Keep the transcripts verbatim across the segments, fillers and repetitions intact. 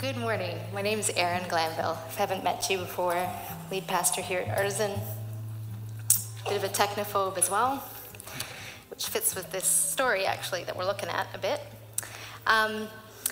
Good morning. My name is Erin Glanville. If I haven't met you before, lead pastor here at Artisan. Bit of a technophobe as well, which fits with this story actually that we're looking at a bit. Um,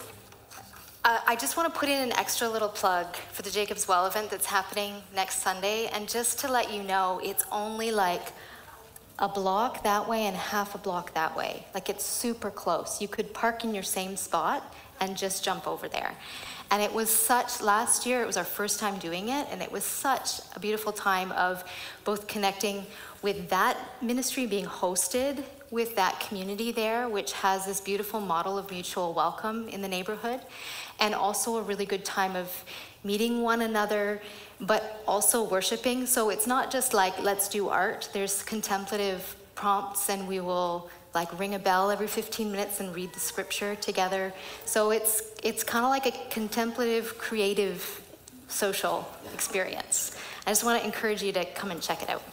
uh, I just want to put in an extra little plug for the Jacob's Well event that's happening next Sunday, and just to let you know, it's only like a block that way and half a block that way. Like, it's super close. You could park in your same spot and just jump over there. And it was such, last year, it was our first time doing it, and it was such a beautiful time of both connecting with that ministry being hosted with that community there, which has this beautiful model of mutual welcome in the neighborhood, and also a really good time of meeting one another, but also worshiping. So it's not just like, let's do art. There's contemplative prompts, and we will like ring a bell every fifteen minutes and read the scripture together. So it's it's kind of like a contemplative, creative, social experience. I just want to encourage you to come and check it out.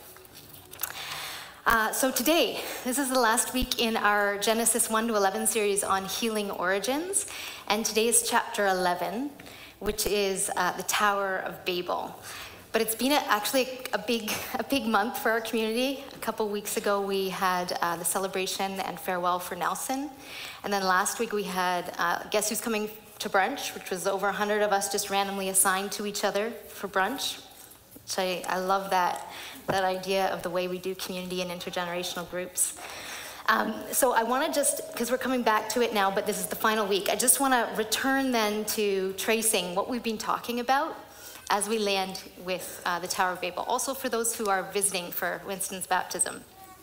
Uh, so today, this is the last week in our Genesis one to eleven series on healing origins, and today is chapter eleven, which is uh, the Tower of Babel. But it's been a, actually a big, a big month for our community. A couple weeks ago, we had uh, the celebration and farewell for Nelson. And then last week, we had uh, Guess Who's Coming to Brunch, which was over one hundred of us just randomly assigned to each other for brunch. Which I, I love that, that idea of the way we do community and intergenerational groups. Um, so I want to just, because we're coming back to it now, but this is the final week, I just want to return then to tracing what we've been talking about as we land with uh, the Tower of Babel, also for those who are visiting for Winston's baptism.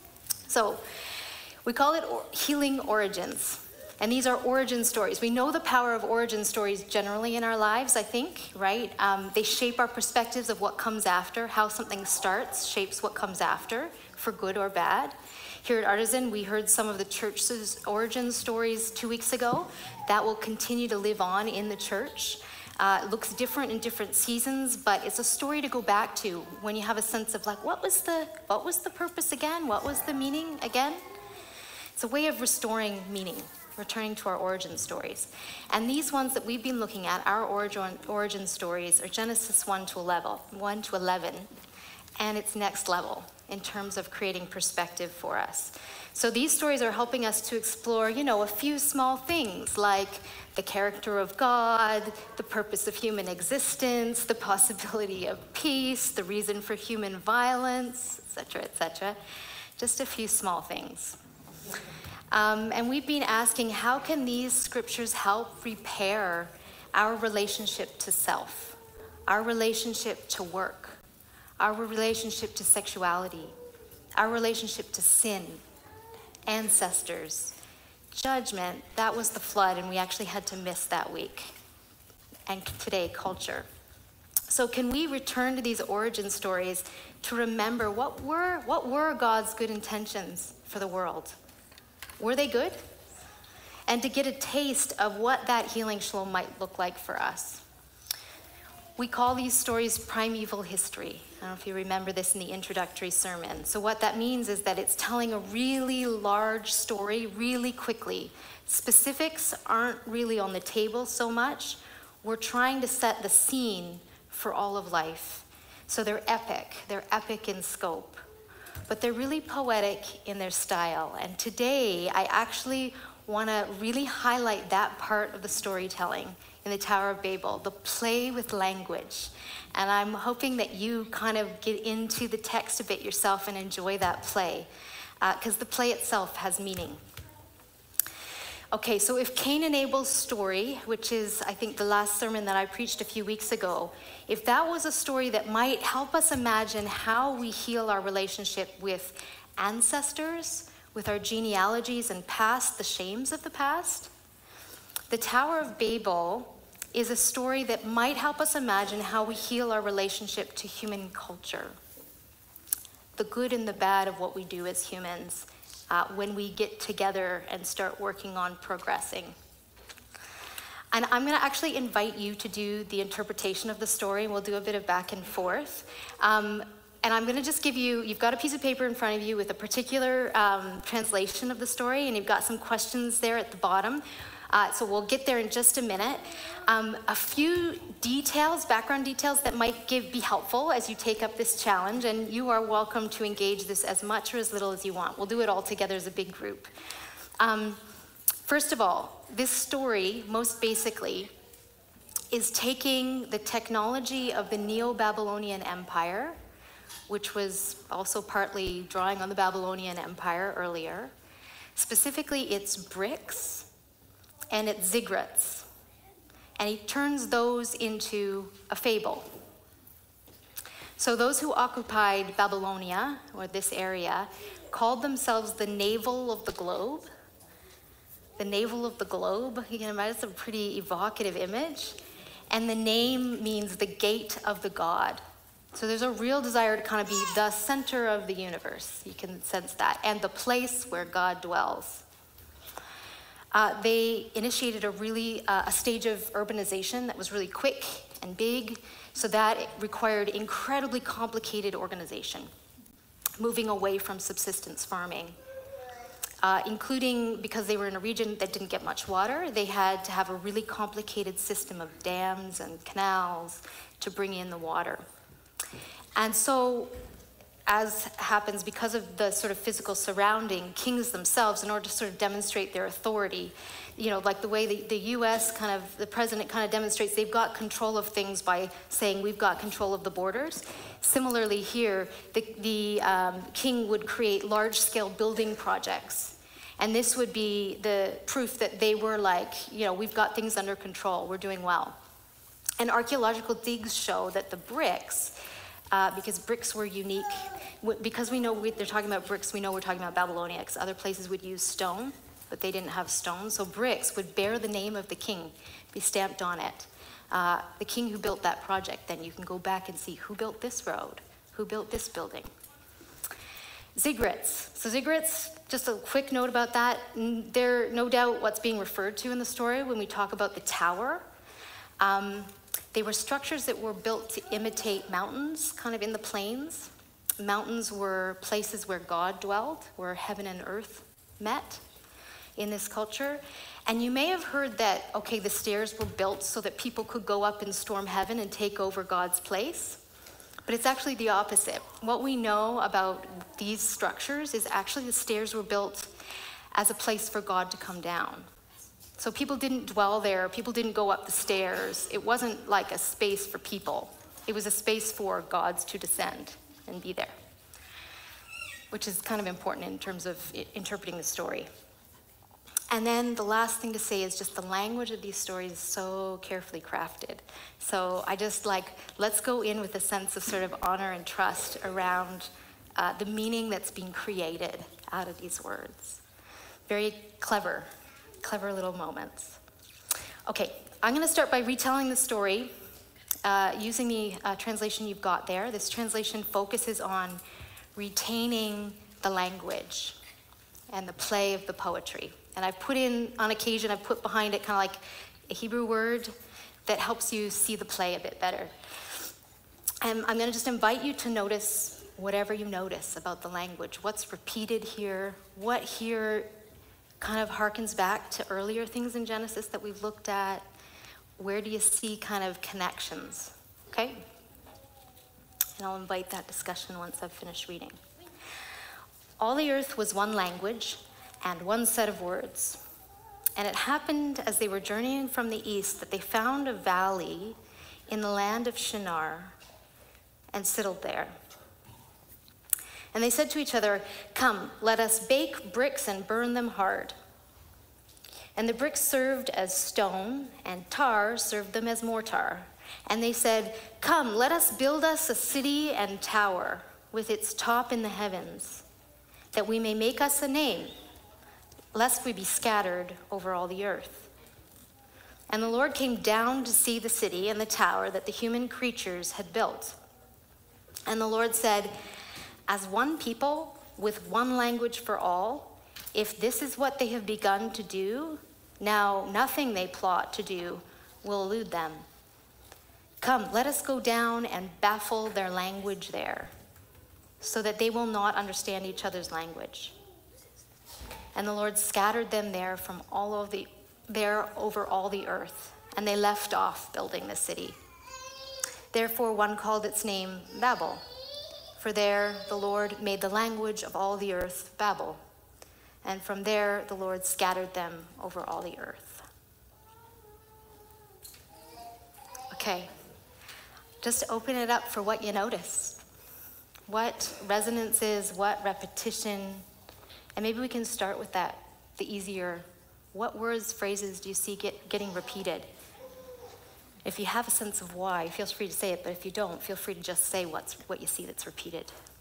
So we call it or- healing origins, and these are origin stories. We know the power of origin stories generally in our lives, I think, right? Um, they shape our perspectives of what comes after. How something starts shapes what comes after, for good or bad. Here at Artisan, we heard some of the church's origin stories two weeks ago. That will continue to live on in the church. Uh, it looks different in different seasons, but it's a story to go back to when you have a sense of like, what was the what was the purpose again? What was the meaning again? It's a way of restoring meaning, returning to our origin stories. And these ones that we've been looking at, our origin origin stories, are Genesis one to eleven, and it's next level in terms of creating perspective for us. So these stories are helping us to explore, you know, a few small things like the character of God, the purpose of human existence, the possibility of peace, the reason for human violence, et cetera, et cetera. Just a few small things. Um, and we've been asking, how can these scriptures help repair our relationship to self, our relationship to work, our relationship to sexuality, our relationship to sin, ancestors, judgment. That was the flood, and we actually had to miss that week. And today, culture. So can we return to these origin stories to remember what were what were God's good intentions for the world? Were they good? And to get a taste of what that healing shalom might look like for us. We call these stories primeval history. I don't know if you remember this in the introductory sermon. So what that means is that it's telling a really large story really quickly. Specifics aren't really on the table so much. We're trying to set the scene for all of life. So they're epic. They're epic in scope. But they're really poetic in their style. And today, I actually want to really highlight that part of the storytelling in the Tower of Babel, the play with language. And I'm hoping that you kind of get into the text a bit yourself and enjoy that play, because uh, the play itself has meaning. Okay, so if Cain and Abel's story, which is, I think, the last sermon that I preached a few weeks ago, if that was a story that might help us imagine how we heal our relationship with ancestors, with our genealogies and past, the shames of the past, the Tower of Babel is a story that might help us imagine how we heal our relationship to human culture, the good and the bad of what we do as humans uh, when we get together and start working on progressing. And I'm going to actually invite you to do the interpretation of the story, and we'll do a bit of back and forth. Um, and I'm going to just give you, you've got a piece of paper in front of you with a particular um, translation of the story, and you've got some questions there at the bottom. Uh, so we'll get there in just a minute. Um, a few details, background details that might give, be helpful as you take up this challenge, and you are welcome to engage this as much or as little as you want. We'll do it all together as a big group. Um, first of all, this story, most basically, is taking the technology of the Neo-Babylonian Empire, which was also partly drawing on the Babylonian Empire earlier, specifically its bricks and its ziggurats, and he turns those into a fable. So those who occupied Babylonia, or this area, called themselves the navel of the globe. The navel of the globe, you can imagine, it's a pretty evocative image. And the name means the gate of the god. So there's a real desire to kind of be the center of the universe. You can sense that. And the place where God dwells. Uh, they initiated a really, uh, a stage of urbanization that was really quick and big. So that it required incredibly complicated organization, moving away from subsistence farming. Uh, including, because they were in a region that didn't get much water, they had to have a really complicated system of dams and canals to bring in the water. And so, as happens, because of the sort of physical surrounding, kings themselves, in order to sort of demonstrate their authority, you know, like the way the, the U S kind of, the president kind of demonstrates they've got control of things by saying we've got control of the borders. Similarly here, the, the um, king would create large-scale building projects. And this would be the proof that they were like, you know, we've got things under control, we're doing well. And archaeological digs show that the bricks, uh, because bricks were unique, because we know we, they're talking about bricks, we know we're talking about Babylonia, because other places would use stone, but they didn't have stone. So bricks would bear the name of the king, be stamped on it. Uh, the king who built that project, then you can go back and see who built this road, who built this building. Ziggurats. So ziggurats, just a quick note about that. They're no doubt what's being referred to in the story when we talk about the tower. Um, they were structures that were built to imitate mountains, kind of in the plains. Mountains were places where God dwelled, where heaven and earth met in this culture. And you may have heard that, okay, the stairs were built so that people could go up and storm heaven and take over God's place. But it's actually the opposite. What we know about these structures is actually the stairs were built as a place for God to come down. So people didn't dwell there, people didn't go up the stairs. It wasn't like a space for people. It was a space for gods to descend and be there, which is kind of important in terms of interpreting the story. And then the last thing to say is just the language of these stories is so carefully crafted. So I just like, let's go in with a sense of sort of honor and trust around uh, the meaning that's being created out of these words. Very clever, clever little moments. Okay, I'm gonna start by retelling the story uh, using the uh, translation you've got there. This translation focuses on retaining the language and the play of the poetry. And I've put in, on occasion, I've put behind it kind of like a Hebrew word that helps you see the play a bit better. And I'm going to just invite you to notice whatever you notice about the language. What's repeated here? What here kind of harkens back to earlier things in Genesis that we've looked at? Where do you see kind of connections? Okay? And I'll invite that discussion once I've finished reading. All the earth was one language and one set of words. And it happened as they were journeying from the east that they found a valley in the land of Shinar and settled there. And they said to each other, "Come, let us bake bricks and burn them hard." And the bricks served as stone, and tar served them as mortar. And they said, "Come, let us build us a city and tower with its top in the heavens, that we may make us a name, lest we be scattered over all the earth." And the Lord came down to see the city and the tower that the human creatures had built. And the Lord said, "As one people with one language for all, if this is what they have begun to do, now nothing they plot to do will elude them. Come, let us go down and baffle their language there, so that they will not understand each other's language." And the Lord scattered them there from all of the there over all the earth, and they left off building the city. Therefore, one called its name Babel, for there the Lord made the language of all the earth Babel, and from there the Lord scattered them over all the earth. Okay, just open it up for what you noticed. What resonance is, what repetition, and maybe we can start with that, the easier. What words, phrases do you see get, getting repeated? If you have a sense of why, feel free to say it, but if you don't, feel free to just say what's what you see that's repeated.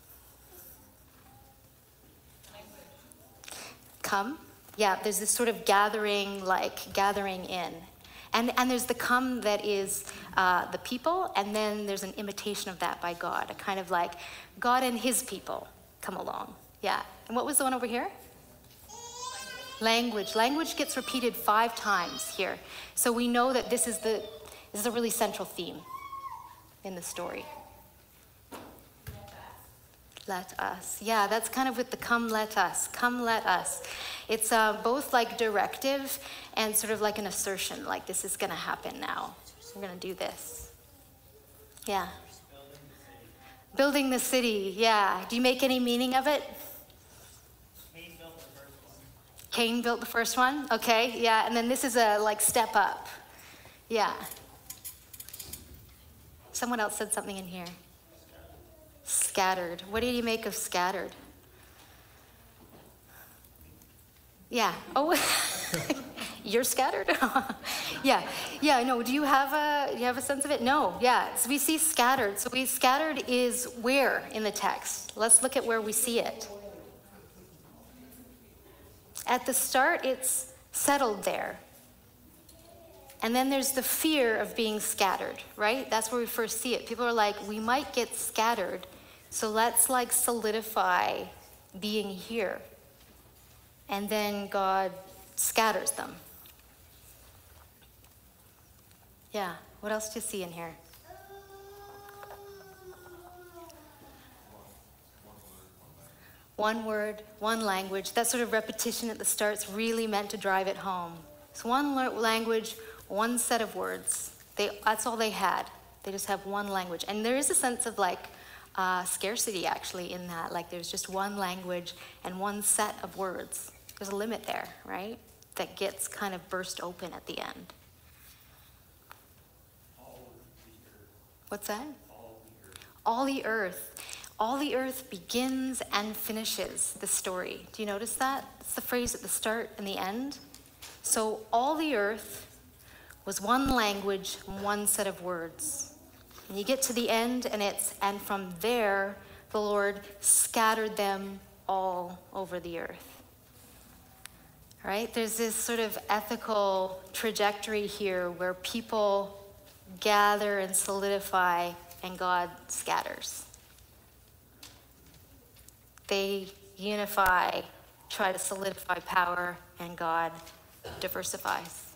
Come. Yeah, there's this sort of gathering, like gathering in. And, and there's the come that is uh, the people, and then there's an imitation of that by God, a kind of like God and his people come along. Yeah. And what was the one over here? Language. Language gets repeated five times here. So we know that this is the this is a really central theme in the story. Let us. Yeah, that's kind of with the come let us. Come let us. It's uh, both like directive and sort of like an assertion, like this is going to happen now. We're going to do this. Yeah. Building the city. Yeah. Do you make any meaning of it? Cain built the first one. Cain built the first one? Okay, yeah. And then this is a like step up. Yeah. Someone else said something in here. Scattered. What do you make of scattered? Yeah. Oh, you're scattered? Yeah. Yeah, no, do you have a do you have a sense of it? No. Yeah. So we see scattered. So we scattered is where in the text? Let's look at where we see it. At the start, it's settled there. And then there's the fear of being scattered, right? That's where we first see it. People are like, we might get scattered, so let's like solidify being here. And then God scatters them. Yeah, what else do you see in here? One word, one language. That sort of repetition at the start's really meant to drive it home. It's one language, one set of words. They, that's all they had. They just have one language. And there is a sense of like uh, scarcity actually in that. Like there's just one language and one set of words. There's a limit there, right? That gets kind of burst open at the end. All the earth. What's that? All the earth. All the earth. All the earth begins and finishes the story. Do you notice that? It's the phrase at the start and the end. So all the earth was one language, one set of words. And you get to the end and it's, and from there, the Lord scattered them all over the earth. Right? There's this sort of ethical trajectory here where people gather and solidify and God scatters. They unify, try to solidify power, and God diversifies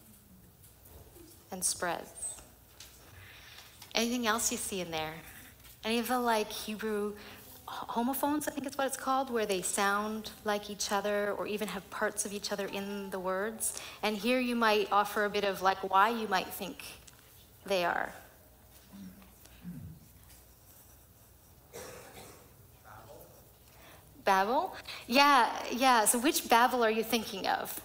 and spreads. Anything else you see in there? Any of the like Hebrew homophones, I think is what it's called, where they sound like each other or even have parts of each other in the words? And here you might offer a bit of like why you might think they are. Babel? Yeah, yeah. So which Babel are you thinking of?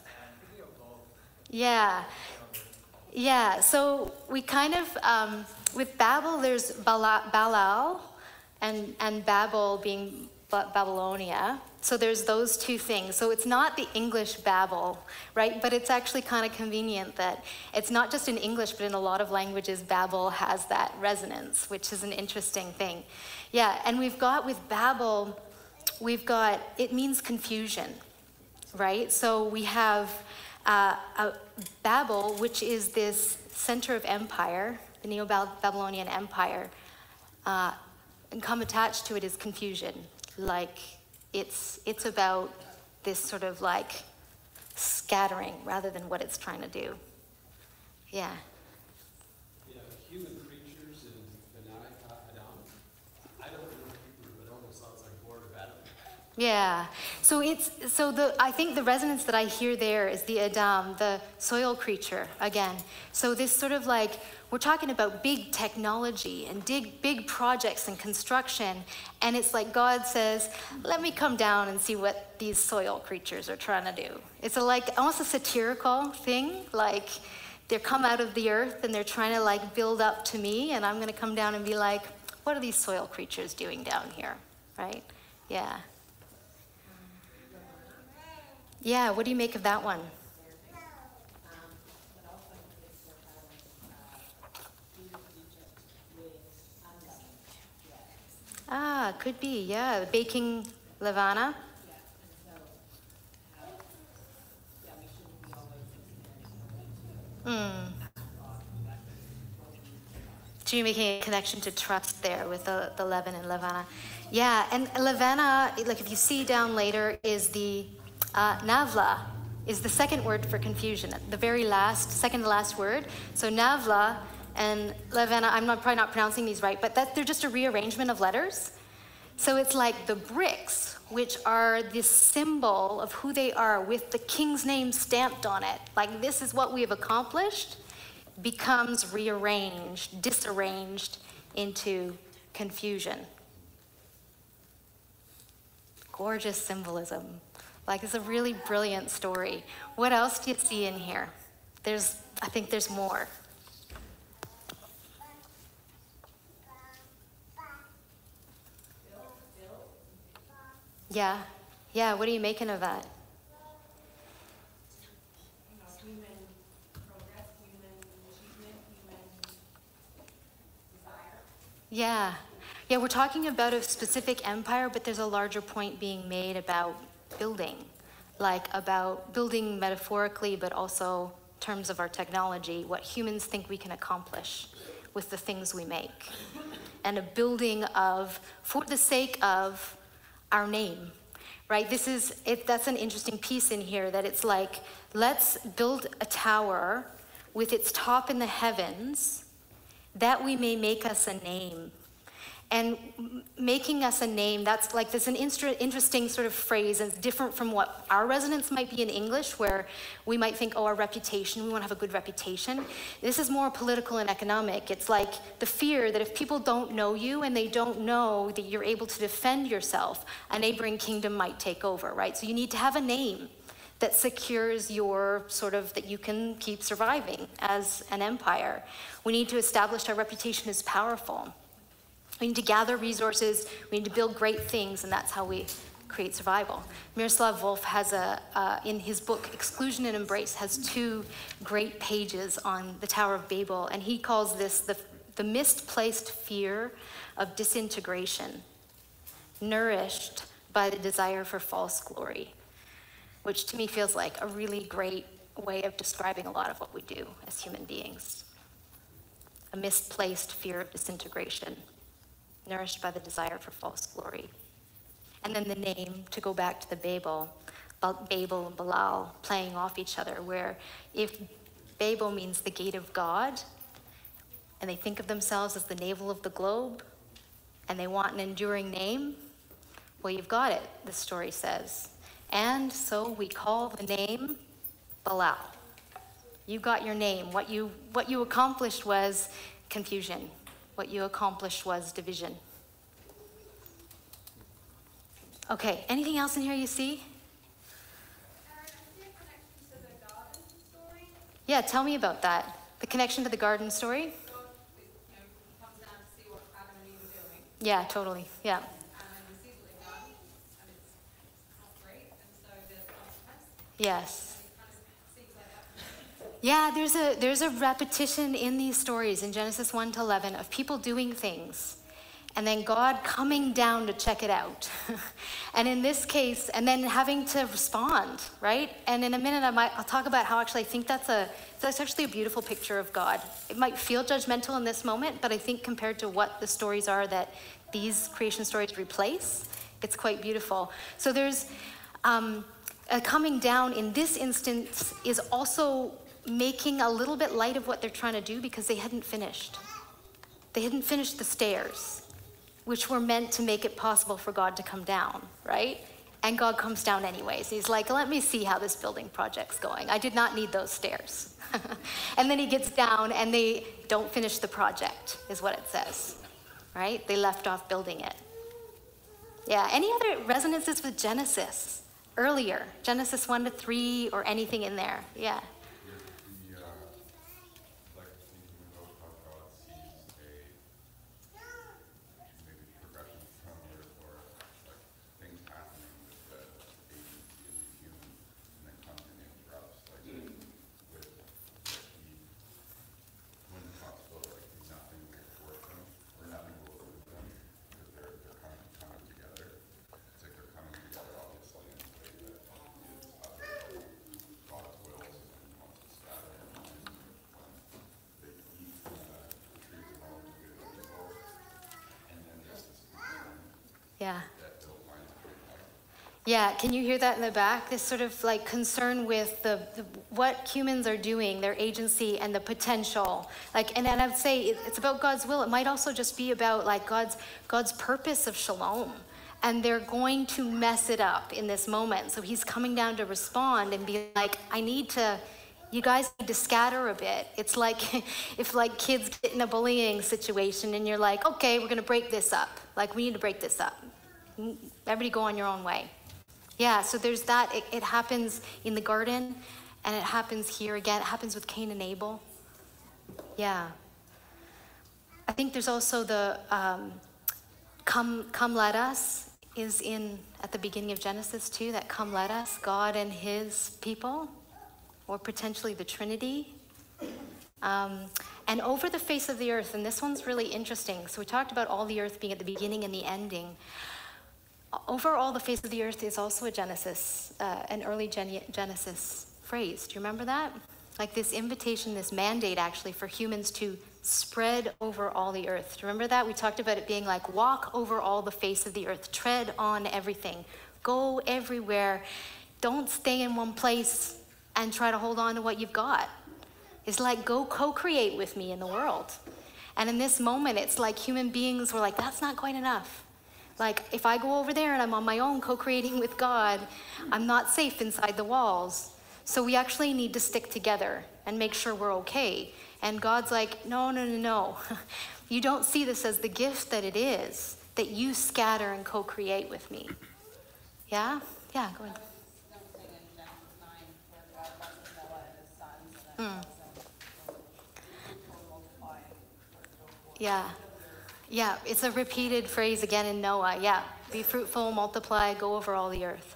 Yeah. Yeah. So we kind of, um, with Babel, there's Bala- Balal and, and Babel being ba- Babylonia. So there's those two things. So it's not the English Babel, right? But it's actually kind of convenient that it's not just in English, but in a lot of languages, Babel has that resonance, which is an interesting thing. Yeah. And we've got with Babel, we've got, it means confusion, right? So we have uh, a Babel, which is this center of empire, the Neo-Babylonian Empire, uh, and come attached to it is confusion. Like it's it's about this sort of like scattering rather than what it's trying to do. Yeah. Yeah, human creatures in Benai Adam. I don't know Hebrew, but it almost sounds like Board of Adam. Yeah. So it's so the I think the resonance that I hear there is the Adam, the soil creature again. So this sort of like we're talking about big technology and big big projects and construction, and it's like God says, "Let me come down and see what these soil creatures are trying to do." It's a, like almost a satirical thing, like they're come out of the earth and they're trying to like build up to me, and I'm going to come down and be like, "What are these soil creatures doing down here?" Right? Yeah. Yeah, what do you make of that one? Ah, could be, yeah. Baking levana. Mm. So you're making a connection to trust there with the, the leaven and levana. Yeah, and levana, like if you see down later, is the uh, navla, is the second word for confusion, the very last, second to last word. So navla and levana, I'm not, probably not pronouncing these right, but that, they're just a rearrangement of letters. So it's like the bricks, which are this symbol of who they are with the king's name stamped on it. Like this is what we have accomplished, becomes rearranged, disarranged into confusion. Gorgeous symbolism. Like it's a really brilliant story. What else do you see in here? There's, I think there's more. Yeah, yeah, what are you making of that? Human progress, human achievement, human desire. Yeah, yeah, we're talking about a specific empire, but there's a larger point being made about building, like about building metaphorically, but also in terms of our technology, what humans think we can accomplish with the things we make. And a building of, for the sake of our name, right? This is, it, that's an interesting piece in here, that it's like, let's build a tower with its top in the heavens, that we may make us a name. And making us a name, that's like, there's an inter- interesting sort of phrase, and it's different from what our resonance might be in English, where we might think, oh, our reputation, we want to have a good reputation. This is more political and economic. It's like the fear that if people don't know you and they don't know that you're able to defend yourself, a neighboring kingdom might take over, right? So you need to have a name that secures your sort of, that you can keep surviving as an empire. We need to establish our reputation as powerful. We need to gather resources, we need to build great things, and that's how we create survival. Miroslav Volf has a, uh, in his book, Exclusion and Embrace, has two great pages on the Tower of Babel, and he calls this the, the misplaced fear of disintegration, nourished by the desire for false glory, which to me feels like a really great way of describing a lot of what we do as human beings. A misplaced fear of disintegration, nourished by the desire for false glory. And then the name, to go back to the Babel, Babel and Belial playing off each other, where if Babel means the gate of God, and they think of themselves as the navel of the globe, and they want an enduring name, well, you've got it, the story says. And so we call the name Belial. You got your name. What you, what you accomplished was confusion. What you accomplished was division. Okay, anything else in here you see? Uh, I see a connection to the garden story. Yeah, tell me about that. The connection to the garden story? So, you know, he comes down to see what Adam and Eve are doing, Yeah, totally, yeah. and then he sees what they've done, and it's not great, and so there's consequence. Yes. And it kind of seems like that. Yeah, there's a there's a repetition in these stories in Genesis one to eleven of people doing things and then God coming down to check it out. And in this case, and then having to respond, right? And in a minute I might I'll talk about how actually I think that's a that's actually a beautiful picture of God. It might feel judgmental in this moment, but I think compared to what the stories are that these creation stories replace, it's quite beautiful. So there's um, a coming down in this instance is also making a little bit light of what they're trying to do because they hadn't finished. They hadn't finished the stairs, which were meant to make it possible for God to come down, right? And God comes down anyways. He's like, let me see how this building project's going. I did not need those stairs. And then he gets down and they don't finish the project, is what it says, right? They left off building it. Yeah, any other resonances with Genesis earlier? Genesis one to three or anything in there? Yeah. The, uh, like thinking about how God sees a maybe progression somewhere or like things happening with the agency of the human and then comes and interrupts like with like he when it talks about like nothing will force them or nothing will move them because they're they're kind of coming together. It's like they're coming together obviously in a way that is other God's wills and wants to scatter and when they eat from the trees of knowledge of good and evil. And then there's this concern Yeah. that they'll find a good life. Yeah, can you hear that in the back? This sort of like concern with the, the what humans are doing, their agency and the potential. Like, and, and I would say it, it's about God's will. It might also just be about like God's God's purpose of shalom. And they're going to mess it up in this moment. So he's coming down to respond and be like, I need to, you guys need to scatter a bit. It's like if like kids get in a bullying situation and you're like, okay, we're gonna break this up. Like we need to break this up. Everybody go on your own way. Yeah, so there's that. It, it happens in the garden and it happens here again. It happens with Cain and Abel. Yeah. I think there's also the um, come, come let us is in at the beginning of Genesis too, that come let us, God and his people, or potentially the Trinity. Um, and over the face of the earth, and this one's really interesting. So we talked about all the earth being at the beginning and the ending. Over all the face of the earth is also a Genesis, uh, an early Gen- Genesis phrase. Do you remember that? Like this invitation, this mandate actually for humans to spread over all the earth. Do you remember that? We talked about it being like walk over all the face of the earth, tread on everything, go everywhere. Don't stay in one place and try to hold on to what you've got. It's like go co-create with me in the world. And in this moment, it's like human beings were like, that's not quite enough. Like if I go over there and I'm on my own co-creating with God, I'm not safe inside the walls. So we actually need to stick together and make sure we're okay. And God's like, no, no, no, no. You don't see this as the gift that it is, that you scatter and co-create with me. Yeah? Yeah, go ahead. Noticing in Genesis nine where God blesses Noah and his sons and then Mm. also multiply and Yeah. Yeah, it's a repeated phrase again in Noah. Yeah, be fruitful, multiply, go over all the earth.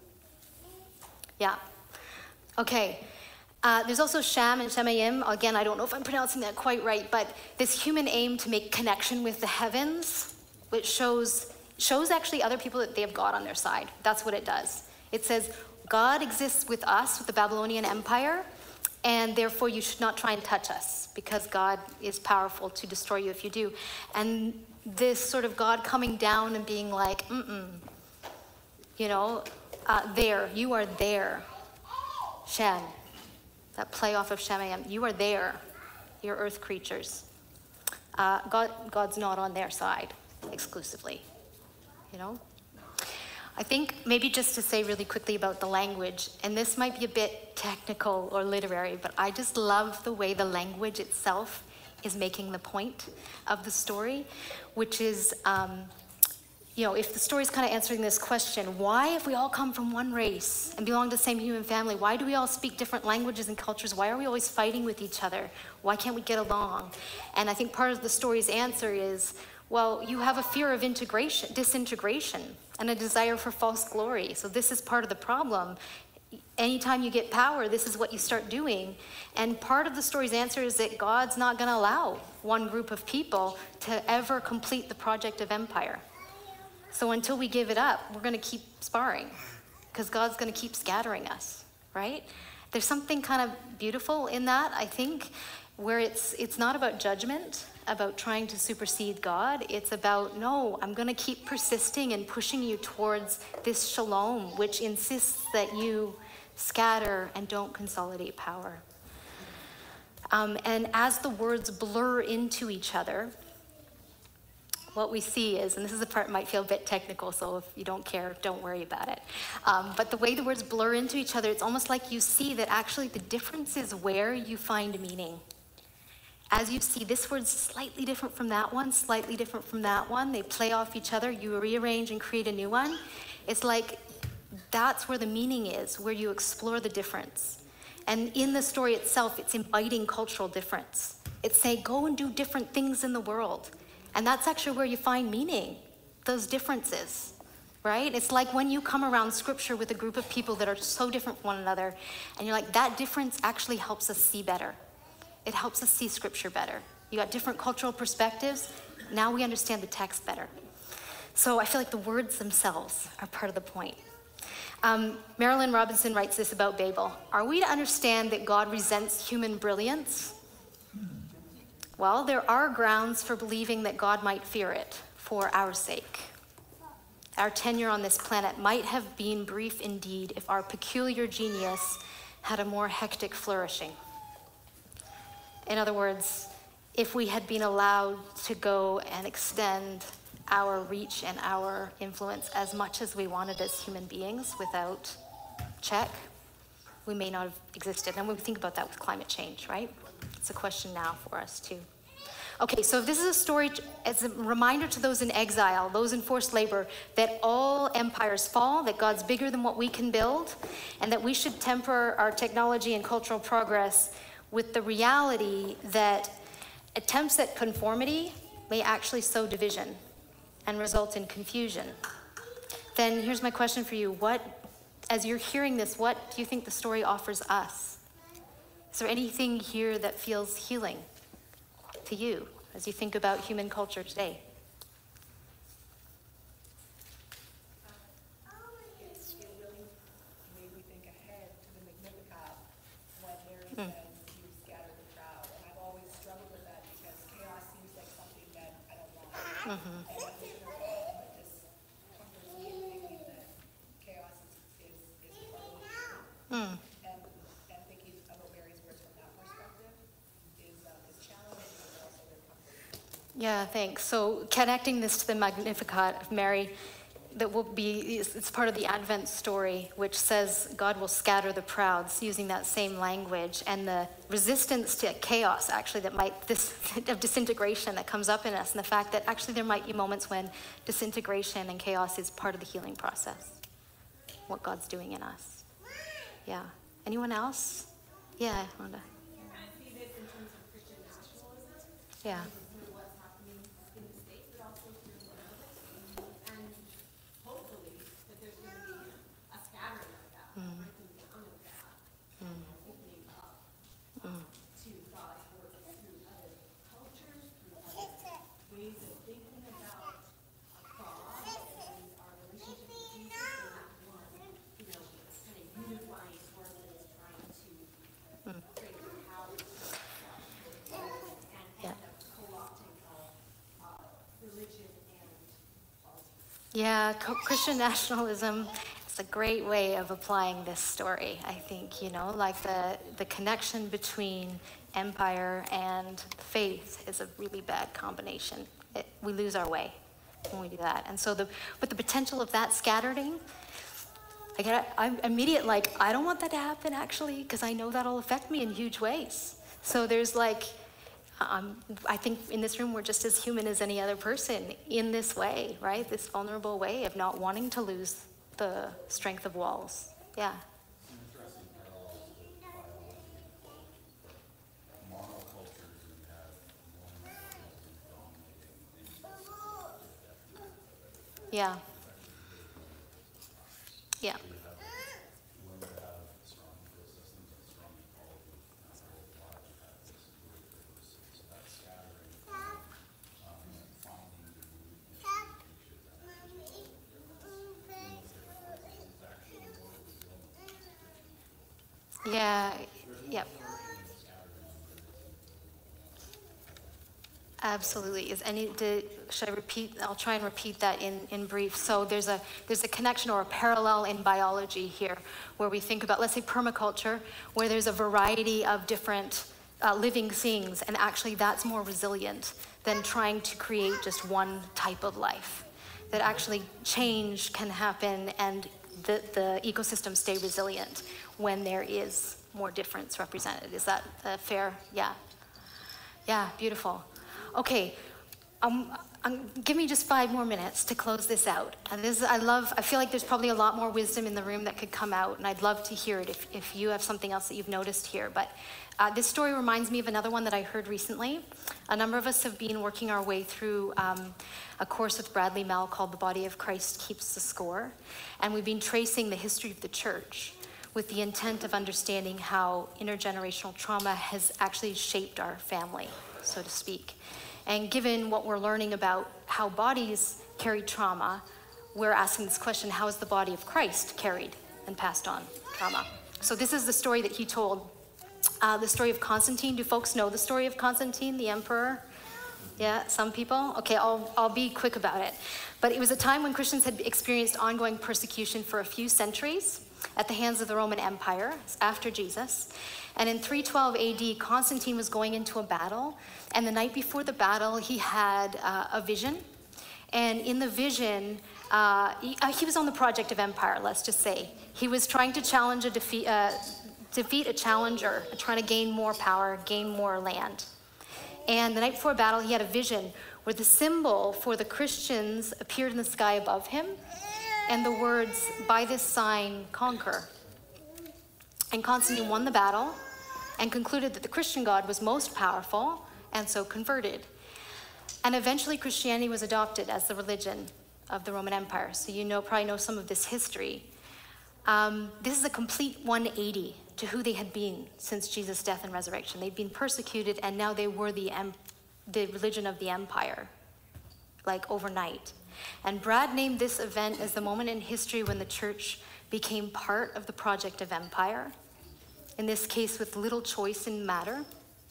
Yeah. Okay. Uh, there's also Sham and Shemayim. Again, I don't know if I'm pronouncing that quite right, but this human aim to make connection with the heavens, which shows shows actually other people that they have God on their side. That's what it does. It says, God exists with us, with the Babylonian Empire, and therefore you should not try and touch us, because God is powerful to destroy you if you do. And this sort of God coming down and being like, mm-mm, you know, uh, there, you are there, Shem. That play off of Shemayim, you are there, you're earth creatures. Uh, God, God's not on their side exclusively, you know? I think maybe just to say really quickly about the language, and this might be a bit technical or literary, but I just love the way the language itself is making the point of the story, which is, um, you know, if the story's kind of answering this question, why, if we all come from one race and belong to the same human family, why do we all speak different languages and cultures? Why are we always fighting with each other? Why can't we get along? And I think part of the story's answer is, well, you have a fear of integration, disintegration, and a desire for false glory. So this is part of the problem. Anytime you get power, this is what you start doing. And part of the story's answer is that God's not going to allow one group of people to ever complete the project of empire. So until we give it up, we're going to keep sparring, because God's going to keep scattering us, right? There's something kind of beautiful in that, I think, where it's it's not about judgment, about trying to supersede God. It's about, no, I'm going to keep persisting and pushing you towards this shalom, which insists that you scatter and don't consolidate power. Um, and as the words blur into each other, what we see is, and this is the part that might feel a bit technical, so if you don't care, don't worry about it. Um, but the way the words blur into each other, it's almost like you see that actually the difference is where you find meaning. As you see, this word's slightly different from that one, slightly different from that one. They play off each other. You rearrange and create a new one. It's like that's where the meaning is, where you explore the difference. And in the story itself, it's inviting cultural difference. It's saying, go and do different things in the world. And that's actually where you find meaning, those differences, right? It's like when you come around scripture with a group of people that are so different from one another, and you're like, that difference actually helps us see better. It helps us see scripture better. You got different cultural perspectives. Now we understand the text better. So I feel like the words themselves are part of the point. Um, Marilyn Robinson writes this about Babel. Are we to understand that God resents human brilliance? Well, there are grounds for believing that God might fear it for our sake. Our tenure on this planet might have been brief indeed if our peculiar genius had a more hectic flourishing. In other words, if we had been allowed to go and extend our reach and our influence as much as we wanted as human beings without check, we may not have existed. And we think about that with climate change, right? It's a question now for us too. Okay, so this is a story as a reminder to those in exile, those in forced labor, that all empires fall, that God's bigger than what we can build, and that we should temper our technology and cultural progress with the reality that attempts at conformity may actually sow division and result in confusion. Then here's my question for you. What, as you're hearing this, what do you think the story offers us? Is there anything here that feels healing to you as you think about human culture today? It's, it really made me think ahead to the Magnificat when Mary Mm. says you scatter the crowd. And I've always struggled with that because chaos seems like something that I don't want. Mhm. And I think there's a lot that just comforts me in thinking that chaos is, is, is part of the Mm. and, and thinking about Mary's words from that perspective is, uh, is challenging, but also very comforting. Yeah, thanks. So connecting this to the Magnificat of Mary, that will be, it's part of the Advent story, which says God will scatter the proud, using that same language, and the resistance to chaos, actually, that might, this, of disintegration that comes up in us, and the fact that actually there might be moments when disintegration and chaos is part of the healing process, what God's doing in us. Yeah. Anyone else? Yeah, Rhonda. I see this in terms of Christian nationalism. Yeah. Through what's happening in the States, but also through the world. And hopefully that there's going to be a scattering of that, a breaking down of that, and opening up to God's work through other cultures, through other ways of thinking about God and our relationship with Jesus, and that one, you know, kind of unifying force that is trying to create a power and Yeah. end up co-opting of uh, religion and politics. Yeah, co- Christian nationalism is a great way of applying this story, I think, you know, like the, the connection between empire and faith is a really bad combination. It, we lose our way when we do that. And so the, but the potential of that scattering, I get, I'm immediate, like, I don't want that to happen actually, because I know that'll affect me in huge ways. So there's like, um, I think in this room we're just as human as any other person in this way, right? This vulnerable way of not wanting to lose the strength of walls. Yeah. Interesting parallels with biology. Monocultures and have one organism dominating. Yeah. Yeah. When we have strong ecosystems and strong ecology, natural life has this really purpose. So that scattering, um, and finding the uniqueness of species and actually all the difference in those different places is actually more resilient. Yeah. Yep. Absolutely. Is any, did, should I repeat? I'll try and repeat that in, in brief. So there's a, there's a connection or a parallel in biology here where we think about, let's say, permaculture, where there's a variety of different uh, living things, and actually that's more resilient than trying to create just one type of life. That actually change can happen and the, the ecosystem stay resilient when there is more difference represented. Is that uh, fair? Yeah. Yeah, beautiful. Okay, um, um, give me just five more minutes to close this out. And this, I love, I feel like there's probably a lot more wisdom in the room that could come out, and I'd love to hear it if, if you have something else that you've noticed here. But uh, this story reminds me of another one that I heard recently. A number of us have been working our way through um, a course with Bradley Mel called The Body of Christ Keeps the Score. And we've been tracing the history of the church with the intent of understanding how intergenerational trauma has actually shaped our family, so to speak. And given what we're learning about how bodies carry trauma, we're asking this question: how has the body of Christ carried and passed on trauma? So this is the story that he told, uh, the story of Constantine. Do folks know the story of Constantine, the emperor? Yeah, some people? Okay, I'll, I'll be quick about it. But it was a time when Christians had experienced ongoing persecution for a few centuries at the hands of the Roman Empire after Jesus. And in three twelve A D, Constantine was going into a battle. And the night before the battle, he had uh, a vision. And in the vision, uh, he, uh, he was on the project of empire, let's just say. He was trying to challenge a defeat, uh, defeat a challenger, trying to gain more power, gain more land. And the night before battle, he had a vision where the symbol for the Christians appeared in the sky above him, and the words, "By this sign, conquer." And Constantine won the battle and concluded that the Christian God was most powerful, and so converted. And eventually Christianity was adopted as the religion of the Roman Empire. So you know, probably know some of this history. Um, this is a complete one eighty to who they had been since Jesus' death and resurrection. They'd been persecuted, and now they were the, em- the religion of the empire, like overnight. And Brad named this event as the moment in history when the church became part of the project of empire, in this case with little choice in matter,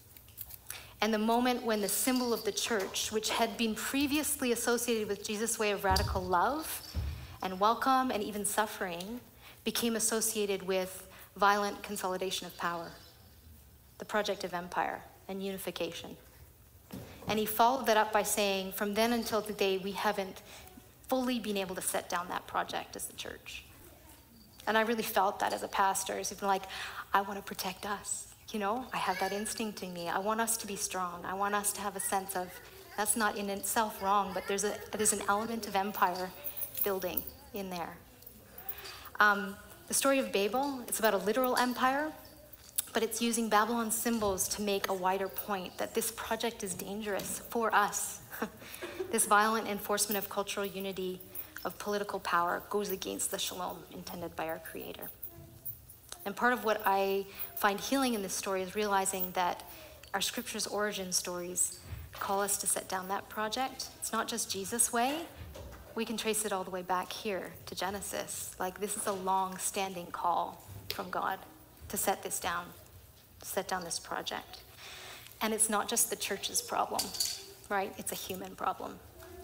and the moment when the symbol of the church, which had been previously associated with Jesus' way of radical love and welcome and even suffering, became associated with violent consolidation of power, the project of empire and unification. And he followed that up by saying, from then until today, we haven't fully been able to set down that project as the church. And I really felt that as a pastor. It's been like, I want to protect us. You know, I have that instinct in me. I want us to be strong. I want us to have a sense of, that's not in itself wrong, but there's a there's an element of empire building in there. Um, the story of Babel, it's about a literal empire, but it's using Babylon's symbols to make a wider point that this project is dangerous for us. This violent enforcement of cultural unity, of political power, goes against the shalom intended by our Creator. And part of what I find healing in this story is realizing that our scripture's origin stories call us to set down that project. It's not just Jesus' way. We can trace it all the way back here to Genesis. Like, this is a long-standing call from God to set this down, to set down this project. And it's not just the church's problem, right? It's a human problem.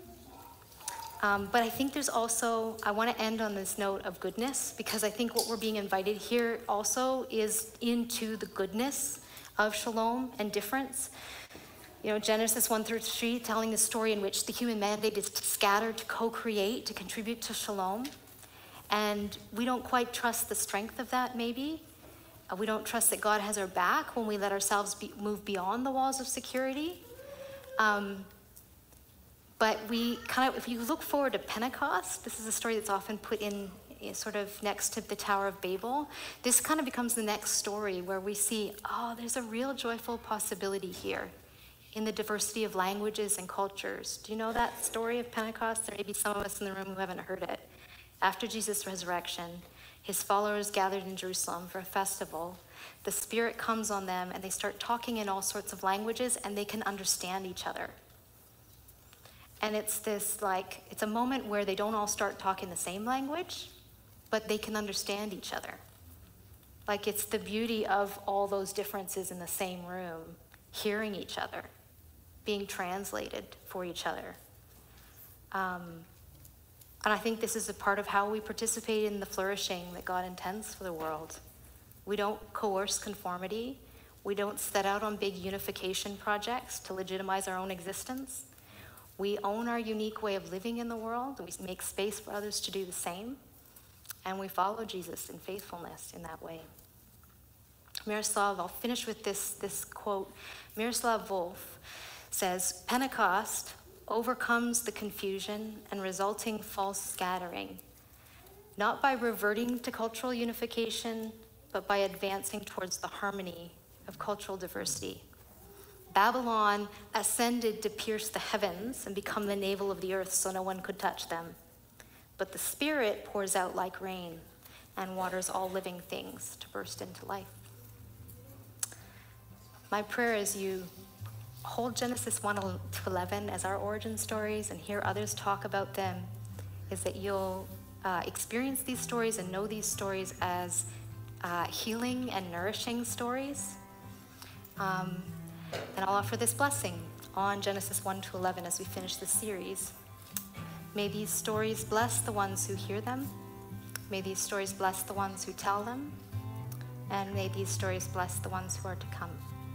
Um, but I think there's also, I want to end on this note of goodness, because I think what we're being invited here also is into the goodness of shalom and difference. You know, Genesis one through three, telling the story in which the human mandate is to scatter, to co-create, to contribute to shalom. And we don't quite trust the strength of that, maybe. Uh, we don't trust that God has our back when we let ourselves be, move beyond the walls of security. Um, But we kind of, if you look forward to Pentecost, this is a story that's often put in sort of next to the Tower of Babel. This kind of becomes the next story where we see, oh, there's a real joyful possibility here in the diversity of languages and cultures. Do you know that story of Pentecost? There may be some of us in the room who haven't heard it. After Jesus' resurrection, his followers gathered in Jerusalem for a festival. The Spirit comes on them and they start talking in all sorts of languages, and they can understand each other. And it's this, like, it's a moment where they don't all start talking the same language, but they can understand each other. Like, it's the beauty of all those differences in the same room, hearing each other, being translated for each other. Um, and I think this is a part of how we participate in the flourishing that God intends for the world. We don't coerce conformity. We don't set out on big unification projects to legitimize our own existence. We own our unique way of living in the world, and we make space for others to do the same. And we follow Jesus in faithfulness in that way. Miroslav, I'll finish with this, this quote. Miroslav Volf says, Pentecost overcomes the confusion and resulting false scattering, not by reverting to cultural unification, but by advancing towards the harmony of cultural diversity. Babylon ascended to pierce the heavens and become the navel of the earth so no one could touch them. But the Spirit pours out like rain and waters all living things to burst into life. My prayer is you hold Genesis one to eleven as our origin stories and hear others talk about them, is that you'll uh, experience these stories and know these stories as uh, healing and nourishing stories. Um, and I'll offer this blessing on Genesis one to eleven as we finish this series. May these stories bless the ones who hear them. May these stories bless the ones who tell them. And may these stories bless the ones who are to come.